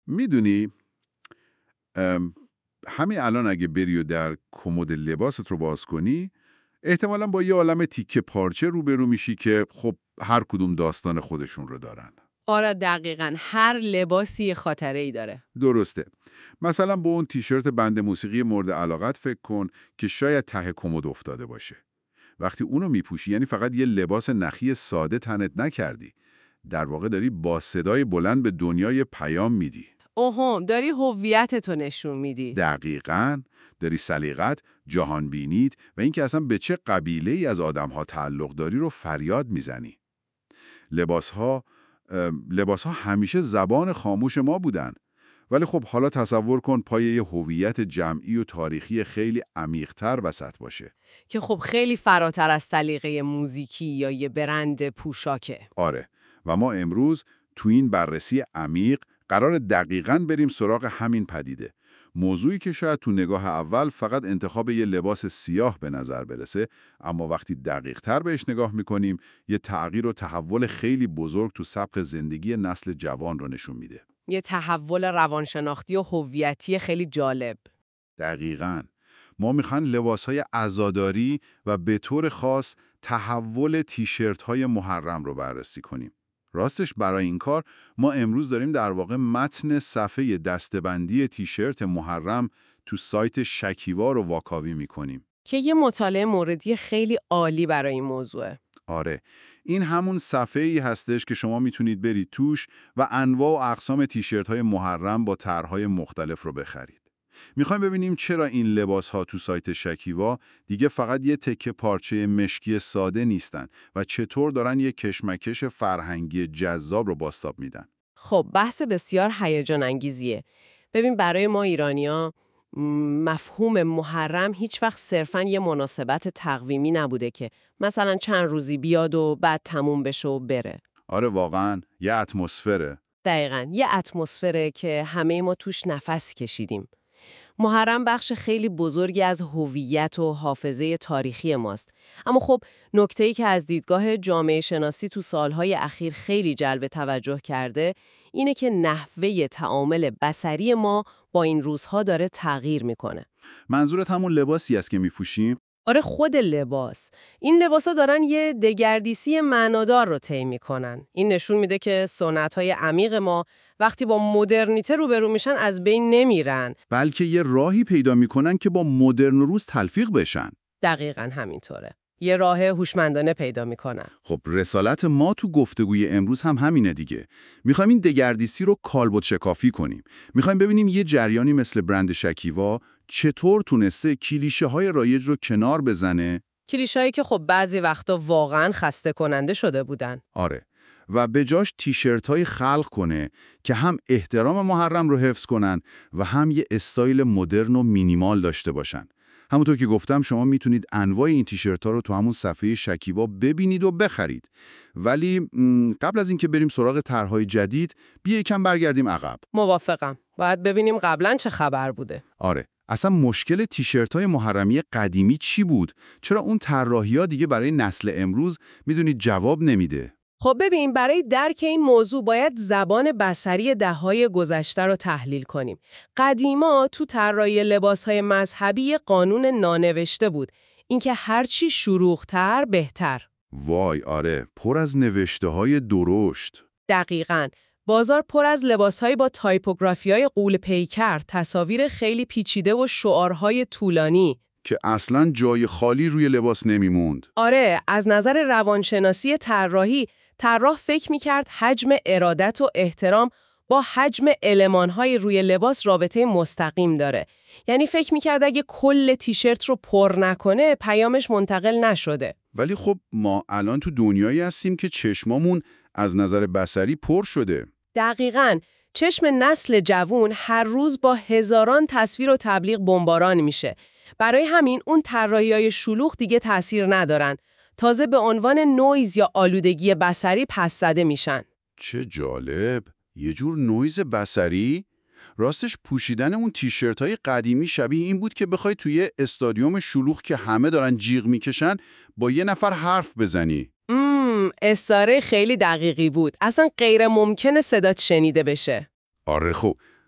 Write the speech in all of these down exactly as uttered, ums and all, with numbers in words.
میدونی همین الان اگه بری و در کمد لباست رو باز کنی احتمالاً با یه عالمه تیکه پارچه روبرو میشی که خب هر کدوم داستان خودشون رو دارن. آره دقیقاً، هر لباسی یه خاطره‌ای داره. درسته. مثلا با اون تیشرت بند موسیقی مورد علاقت فکر کن که شاید ته کمد افتاده باشه. وقتی اونو میپوشی یعنی فقط یه لباس نخی ساده تنت نکردی. در واقع داری با صدای بلند به دنیای پیام میدی. اوهم، داری هویتتو نشون میدی. دقیقاً، داری سلیقت، جهان بینیت و اینکه اصلا به چه قبیله‌ای از آدم‌ها تعلق داری رو فریاد میزنی. لباس‌ها لباس‌ها همیشه زبان خاموش ما بودن. ولی خب حالا تصور کن پای یه هویت جمعی و تاریخی خیلی عمیق‌تر وسط باشه. که خب خیلی فراتر از سلیقه موزیکی یا یه برند پوشاکه. آره، و ما امروز تو این بررسی عمیق قرار دقیقاً بریم سراغ همین پدیده. موضوعی که شاید تو نگاه اول فقط انتخاب یه لباس سیاه به نظر برسه، اما وقتی دقیق‌تر بهش نگاه می‌کنیم، یه تغییر و تحول خیلی بزرگ تو سبک زندگی نسل جوان رو نشون میده. یه تحول روانشناختی و هویتی خیلی جالب. دقیقاً. ما میخوان لباس‌های عزاداری و به طور خاص تحول تیشرت‌های محرم رو بررسی کنیم. راستش برای این کار ما امروز داریم در واقع متن صفحه دسته‌بندی تیشرت محرم تو سایت شکیوا رو واکاوی می‌کنیم. که یه مطالعه موردی خیلی عالی برای این موضوعه. آره، این همون صفحه‌ای هستش که شما میتونید برید توش و انواع و اقسام تیشرت‌های محرم با طرح‌های مختلف رو بخرید. میخوایم ببینیم چرا این لباس‌ها تو سایت شکیوا دیگه فقط یه تکه پارچه مشکی ساده نیستن و چطور دارن یه کشمکش فرهنگی جذاب رو بازتاب میدن. خب بحث بسیار هیجان انگیزیه. ببین برای ما ایرانی‌ها مفهوم محرم هیچ وقت صرفاً یه مناسبت تقویمی نبوده که مثلا چند روزی بیاد و بعد تموم بشه و بره. آره واقعاً یه اتمسفره. دقیقاً یه اتمسفره که همه ما توش نفس کشیدیم. محرم بخش خیلی بزرگی از هویت و حافظه تاریخی ماست. اما خب نکته‌ای که از دیدگاه جامعه شناسی تو سالهای اخیر خیلی جلب توجه کرده اینه که نحوه تعامل بصری ما با این روزها داره تغییر میکنه. منظورت همون لباسی است که میپوشیم؟ آره خود لباس. این لباسا دارن یه دگردیسی معنادار رو طی میکنن. این نشون میده که سنت‌های عمیق ما وقتی با مدرنیته روبرو میشن از بین نمیرن، بلکه یه راهی پیدا میکنن که با مدرن روز تلفیق بشن. دقیقاً همینطوره. یه راه هوشمندانه پیدا میکنن. خب رسالت ما تو گفتگوی امروز هم همینه دیگه. میخوایم این دگردیسی رو کالبد شکافی کنیم. میخوایم ببینیم یه جریانی مثل برند شکیوا چطور تونسته کلیشه های رایج رو کنار بزنه. کلیشه‌ای که خب بعضی وقتا واقعاً خسته کننده شده بودن. آره. و به جاش تیشرت‌های خلق کنه که هم احترام محرم رو حفظ کنن و هم یه استایل مدرن و مینیمال داشته باشن. همونطور که گفتم شما میتونید انواع این تیشرت‌ها رو تو همون صفحه شکیوا ببینید و بخرید. ولی قبل از اینکه بریم سراغ طرح‌های جدید، بیا یکم برگردیم عقب. موافقم. باید ببینیم قبلاً چه خبر بوده. آره. اصلا مشکل تیشرت‌های محرمی قدیمی چی بود؟ چرا اون طراحی‌ها دیگه برای نسل امروز میدونید جواب نمیده؟ خب ببین برای درک این موضوع باید زبان بصری دههای گذشته رو تحلیل کنیم. قدیما تو طراحی لباسهای مذهبی یه قانون نانوشته بود. اینکه هرچی شروختر بهتر. وای آره، پر از نوشته‌های درشت. دقیقاً. بازار پر از لباسهایی با تایپوگرافی‌های غول پیکر، تصاویر خیلی پیچیده و شعارهای طولانی که اصلاً جای خالی روی لباس نمیموند. آره، از نظر روانشناسی طراحی، طراح فکر می‌کرد حجم ارادت و احترام با حجم المان‌های روی لباس رابطه مستقیم داره. یعنی فکر می‌کرد اگه کل تیشرت رو پر نکنه، پیامش منتقل نشده. ولی خب ما الان تو دنیایی هستیم که چشمامون از نظر بصری پر شده. دقیقاً. چشم نسل جوون هر روز با هزاران تصویر و تبلیغ بمباران میشه. برای همین اون طراحی‌های شلوغ دیگه تأثیر ندارن. تازه به عنوان نویز یا آلودگی بصری پس زده میشن. چه جالب. یه جور نویز بصری؟ راستش پوشیدن اون تیشرت‌های قدیمی شبیه این بود که بخوای توی استادیوم شلوغ که همه دارن جیغ میکشن با یه نفر حرف بزنی. امم استعاره خیلی دقیقی بود. اصلا غیر ممکنه صدات شنیده بشه. آره خب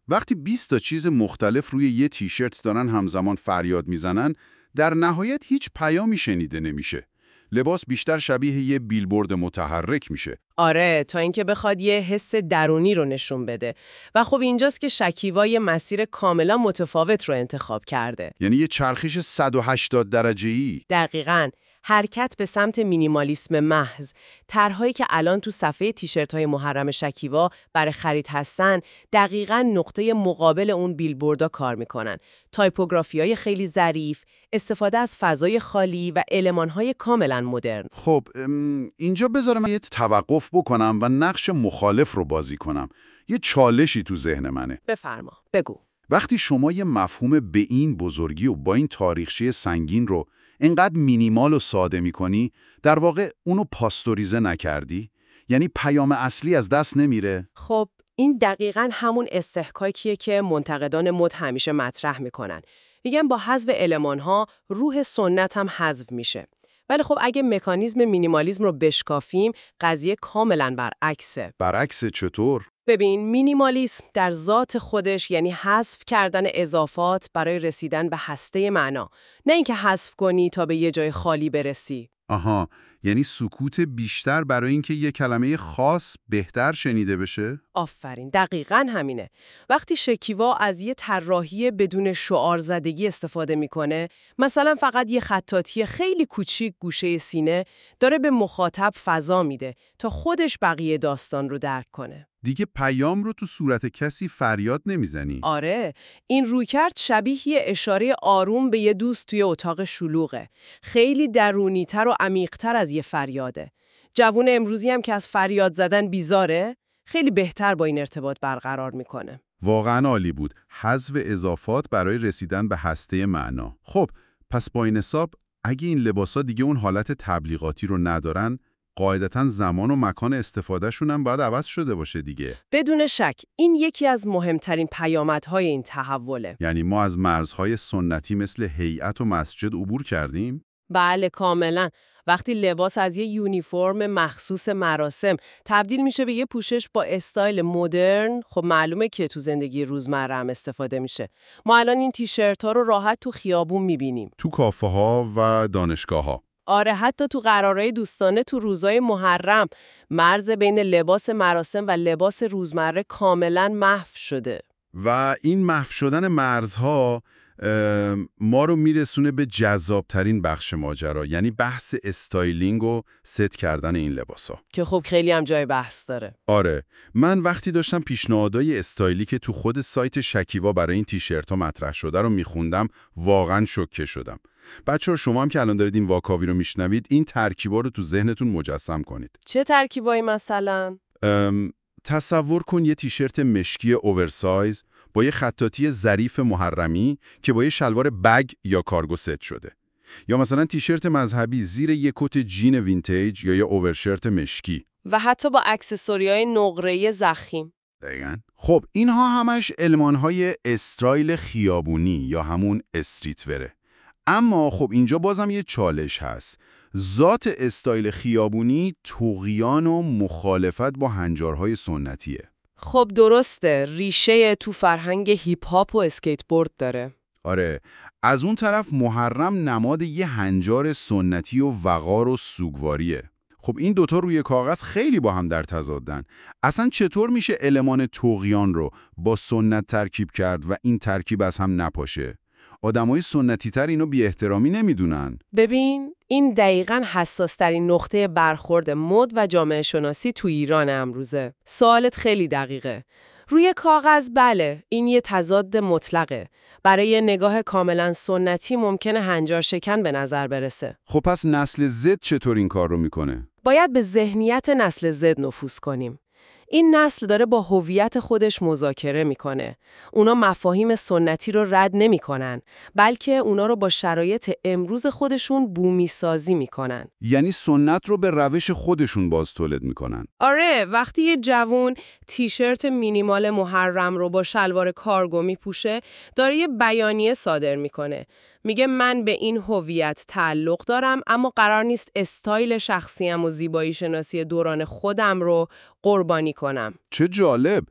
وقتی بیست تا چیز مختلف روی یه تیشرت دارن همزمان فریاد میزنن، در نهایت هیچ پیامی شنیده نمیشه. لباس بیشتر شبیه یه بیلبورد متحرک میشه. آره، تا اینکه بخواد یه حس درونی رو نشون بده. و خب اینجاست که شکیوا یه مسیر کاملا متفاوت رو انتخاب کرده. یعنی یه چرخش صد و هشتاد درجه‌ای. دقیقاً. حرکت به سمت مینیمالیسم محض. طرحهایی که الان تو صفحه تیشرت‌های محرم شکیوا برای خرید هستن، دقیقاً نقطه مقابل اون بیلبوردها کار میکنن. تایپوگرافی‌های خیلی ظریف، استفاده از فضای خالی و المان‌های کاملاً مدرن. خب اینجا بذارم من یه توقف بکنم و نقش مخالف رو بازی کنم. یه چالشی تو ذهن منه. بفرما، بگو. وقتی شما یه مفهوم به این بزرگی و با این تاریخچه سنگین رو اینقدر مینیمال و ساده می‌کنی، در واقع اونو پاستوریزه نکردی؟ یعنی پیام اصلی از دست نمیره؟ خب این دقیقاً همون استحکاکیه که منتقدان مد همیشه مطرح میکنن. میگن با حذف المان‌ها روح سنت هم حذف میشه. ولی خب اگه مکانیزم مینیمالیسم رو بشکافیم، قضیه کاملاً برعکسه. برعکس چطور؟ ببین، مینیمالیسم در ذات خودش یعنی حذف کردن اضافات برای رسیدن به هسته معنا، نه اینکه حذف کنی تا به یه جای خالی برسی. آها، یعنی سکوت بیشتر برای اینکه یه کلمه خاص بهتر شنیده بشه؟ آفرین، دقیقاً همینه. وقتی شکیوا از یه طراحی بدون شعار زدگی استفاده میکنه، مثلا فقط یه خطاطی خیلی کوچیک گوشه سینه، داره به مخاطب فضا میده تا خودش بقیه داستان رو درک کنه. دیگه پیام رو تو صورت کسی فریاد نمیزنی. آره، این رویکرد شبیه یه اشاره آروم به یه دوست توی اتاق شلوغه. خیلی درونی‌تر و عمیق‌تر از یه فریاده. جوون امروزی هم که از فریاد زدن بیزاره، خیلی بهتر با این ارتباط برقرار میکنه. واقعا عالی بود. حذف اضافات برای رسیدن به هسته معنا. خب، پس با این حساب اگه این لباسا دیگه اون حالت تبلیغاتی رو ندارن، قاعدتاً زمان و مکان استفادهشون هم باید عوض شده باشه دیگه. بدون شک این یکی از مهمترین پیامدهای این تحوله. یعنی ما از مرزهای سنتی مثل هیئت و مسجد عبور کردیم؟ بله، کاملا. وقتی لباس از یه یونیفرم مخصوص مراسم تبدیل میشه به یه پوشش با استایل مدرن، خب معلومه که تو زندگی روزمره هم استفاده میشه. ما الان این تیشرت ها رو راحت تو خیابون میبینیم، تو کافه ها و دانشگاه ها. آره، حتی تو قرارهای دوستانه تو روزای محرم. مرز بین لباس مراسم و لباس روزمره کاملا محو شده. و این محو شدن مرزها ما رو میرسونه به جذابترین بخش ماجرا، یعنی بحث استایلینگ و ست کردن این لباسا، که خب خیلی هم جای بحث داره. آره، من وقتی داشتم پیشنهادهای استایلی که تو خود سایت شکیوا برای این تیشرت‌ها مطرح شده رو میخوندم، واقعا شوکه شدم. بچه‌ها شما هم که الان دارید این واکاوی رو میشنوید، این ترکیبا رو تو ذهنتون مجسم کنید. چه ترکیبایی مثلا؟ تصور کن یه تیشرت مشکی اوورسایز با یه خطاطی ظریف محرمی که با یه شلوار بگ یا کارگو ست شده. یا مثلا تیشرت مذهبی زیر یه کت جین وینتیج یا یه اوورشرت مشکی. و حتی با اکسسوری‌های نقره‌ای ضخیم. دقیقاً. خب اینها همش المان‌های استایل خیابونی یا همون استریت وره. اما خب اینجا بازم یه چالش هست. ذات استایل خیابونی طغیان و مخالفت با هنجارهای سنتیه. خب درسته، ریشه تو فرهنگ هیپ هاپ و اسکیت بورد داره. آره، از اون طرف محرم نماد یه هنجار سنتی و وقار و سوگواریه. خب این دوتا روی کاغذ خیلی با هم در تضادن. اصلا چطور میشه المان طغیان رو با سنت ترکیب کرد و این ترکیب از هم نپاشه؟ آدمای سنتی تر اینو بی احترامی نمیدونن. ببین، این دقیقاً حساس ترین نقطه برخورد مد و جامعه شناسی تو ایران امروزه. سوالت خیلی دقیقه. روی کاغذ بله، این یه تضاد مطلقه. برای یه نگاه کاملا سنتی ممکنه هنجار شکن به نظر برسه. خب پس نسل زد چطور این کار رو میکنه؟ باید به ذهنیت نسل زد نفوذ کنیم. این نسل داره با هویت خودش مذاکره میکنه. اونا مفاهیم سنتی رو رد نمیکنن، بلکه اونا رو با شرایط امروز خودشون بومی سازی میکنن. یعنی سنت رو به روش خودشون باز تولید میکنن. آره، وقتی یه جوون تیشرت مینیمال محرم رو با شلوار کارگو میپوشه، داره یه بیانیه صادر میکنه. میگه من به این هویت تعلق دارم، اما قرار نیست استایل شخصیم و زیبایی شناسی دوران خودم رو قربانی کنم. چه جالب!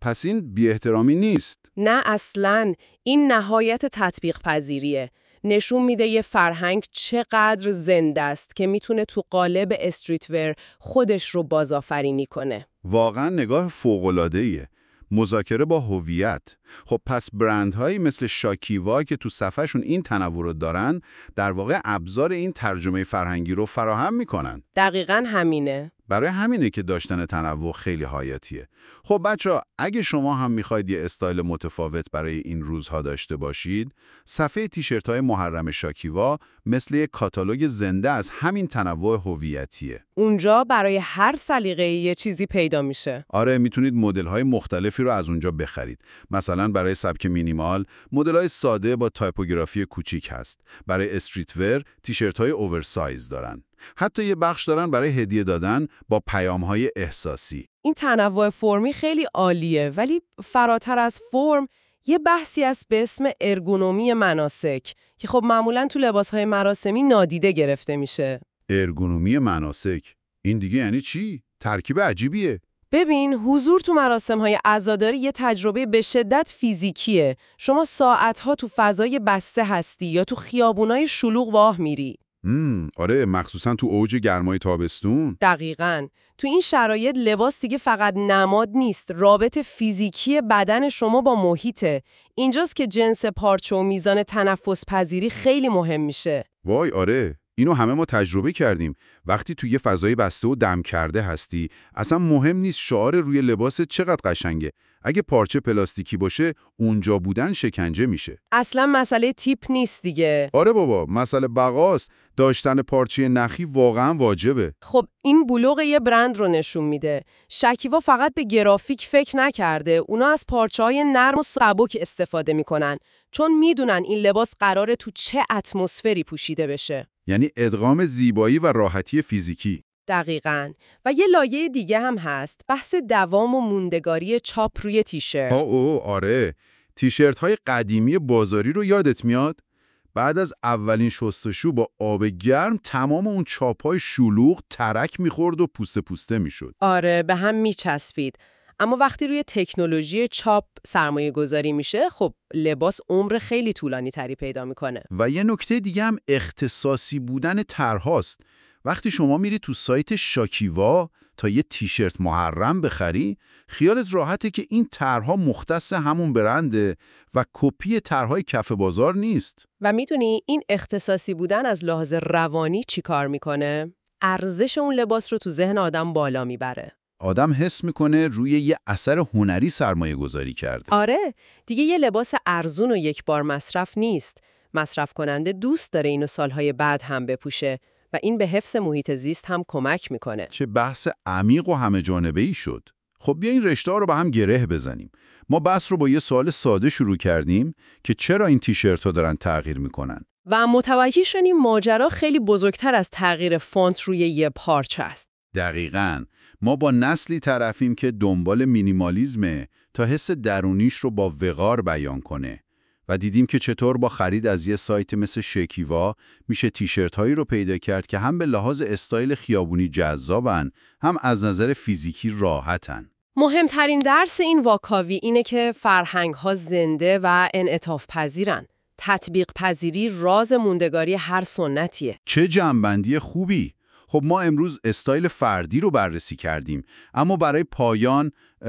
پس این بی احترامی نیست. نه اصلاً، این نهایت تطبیق پذیریه. نشون میده یه فرهنگ چقدر زنده است که میتونه تو قالب استریت ور خودش رو بازآفرینی کنه. واقعا نگاه فوق‌العاده‌ایه. مذاکره با هویت. خب پس برندهایی مثل شاکیوا که تو صفحه‌شون این تنوع رو دارن، در واقع ابزار این ترجمه فرهنگی رو فراهم میکنن. دقیقاً همینه. برای همینه که داشتن تنوع خیلی حیاتیه. خب بچه‌ها، اگه شما هم میخواید یه استایل متفاوت برای این روزها داشته باشید، صفحه تیشرت‌های محرم شاکیوا مثل یه کاتالوگ زنده از همین تنوع هویتیه. اونجا برای هر سلیقه‌ای یه چیزی پیدا میشه. آره، میتونید مدل‌های مختلفی رو از اونجا بخرید. مثلا برای سبک مینیمال، مدل‌های ساده با تایپوگرافی کوچیک هست. برای استریت ور، تیشرت‌های اوورسایز دارن. حتی یه بخش دارن برای هدیه دادن با پیام‌های احساسی. این تنوع فرمی خیلی عالیه، ولی فراتر از فرم یه بحثی هست به اسم ارگونومی مناسک که خب معمولاً تو لباس‌های مراسمی نادیده گرفته میشه. ارگونومی مناسک؟ این دیگه یعنی چی؟ ترکیب عجیبیه. ببین، حضور تو مراسم‌های عزاداری یه تجربه به شدت فیزیکیه. شما ساعت‌ها تو فضای بسته هستی یا تو خیابونای شلوغ راه میری. مم، آره، مخصوصا تو اوج گرمای تابستون. دقیقاً. تو این شرایط لباس دیگه فقط نماد نیست، رابط فیزیکی بدن شما با محیطه. اینجاست که جنس پارچه و میزان تنفس پذیری خیلی مهم میشه. وای آره، اینو همه ما تجربه کردیم. وقتی تو یه فضای بسته و دم کرده هستی، اصلا مهم نیست شعار روی لباست چقدر قشنگه. اگه پارچه پلاستیکی باشه، اونجا بودن شکنجه میشه. اصلا مسئله تیپ نیست دیگه. آره بابا، مسئله بقاست. داشتن پارچه نخی واقعا واجبه. خب این بلوغ یه برند رو نشون میده. شکیوا فقط به گرافیک فکر نکرده. اونا از پارچه‌های نرم و سبک استفاده میکنن، چون میدونن این لباس قراره تو چه اتمسفری پوشیده بشه. یعنی ادغام زیبایی و راحتی فیزیکی. دقیقاً. و یه لایه دیگه هم هست، بحث دوام و موندگاری چاپ روی تیشرت. آه اوه آره، تیشرت های قدیمی بازاری رو یادت میاد؟ بعد از اولین شستشو با آب گرم تمام اون چاپای شلوغ ترک میخورد و پوسته پوسته میشد. آره، به هم میچسبید. اما وقتی روی تکنولوژی چاپ سرمایه گذاری میشه، خب لباس عمر خیلی طولانی تری پیدا میکنه. و یه نکته دیگه هم اختصاصی بودن طرح‌هاست. وقتی شما میری تو سایت شاکیوا تا یه تیشرت محرم بخری، خیالت راحته که این طرح‌ها مختص همون برنده و کپی طرح‌های کف بازار نیست. و میدونی این اختصاصی بودن از لحاظ روانی چی کار میکنه؟ ارزش اون لباس رو تو ذهن آدم بالا میبره. آدم حس میکنه روی یه اثر هنری سرمایه گذاری کرده. آره، دیگه یه لباس ارزون و یک بار مصرف نیست. مصرف کننده دوست داره اینو سالهای بعد هم بپوشه و این به حفظ محیط زیست هم کمک میکنه. چه بحث عمیق و همه جانبه‌ای شد. خب بیا این رشته ها رو به هم گره بزنیم. ما بحث رو با یه سوال ساده شروع کردیم که چرا این تیشرت ها دارن تغییر میکنن؟ و متوجه شدیم ماجرا خیلی بزرگتر از تغییر فونت روی یه پارچه است. دقیقاً. ما با نسلی طرفیم که دنبال مینیمالیزمه تا حس درونیش رو با وقار بیان کنه و دیدیم که چطور با خرید از یه سایت مثل شکیوا میشه تیشرت هایی رو پیدا کرد که هم به لحاظ استایل خیابونی جذابن، هم از نظر فیزیکی راحتن. مهمترین درس این واکاوی اینه که فرهنگ ها زنده و انعطاف پذیرن. تطبیق پذیری راز موندگاری هر سنتیه. چه جمع‌بندی خوبی! خب ما امروز استایل فردی رو بررسی کردیم، اما برای پایان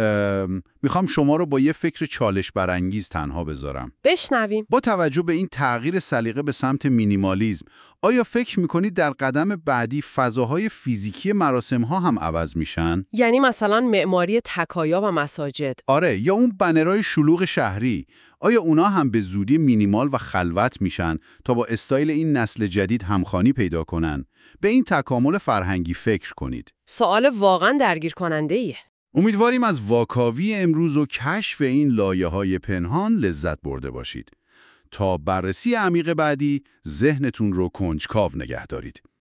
میخوام شما رو با یه فکر چالش برانگیز تنها بذارم. بشنویم. با توجه به این تغییر سلیقه به سمت مینیمالیزم، آیا فکر میکنید در قدم بعدی فضاهای فیزیکی مراسم‌ها هم عوض میشن؟ یعنی مثلا معماری تکایا و مساجد. آره، یا اون بنرهای شلوغ شهری، آیا اونا هم به زودی مینیمال و خلوت میشن تا با استایل این نسل جدید همخوانی پیدا کنن؟ به این تکامل فرهنگی فکر کنید. سوال واقعا درگیر کننده ایه. امیدواریم از واکاوی امروز و کشف این لایه‌های پنهان لذت برده باشید. تا بررسی عمیق بعدی ذهنتون رو کنجکاو نگه دارید.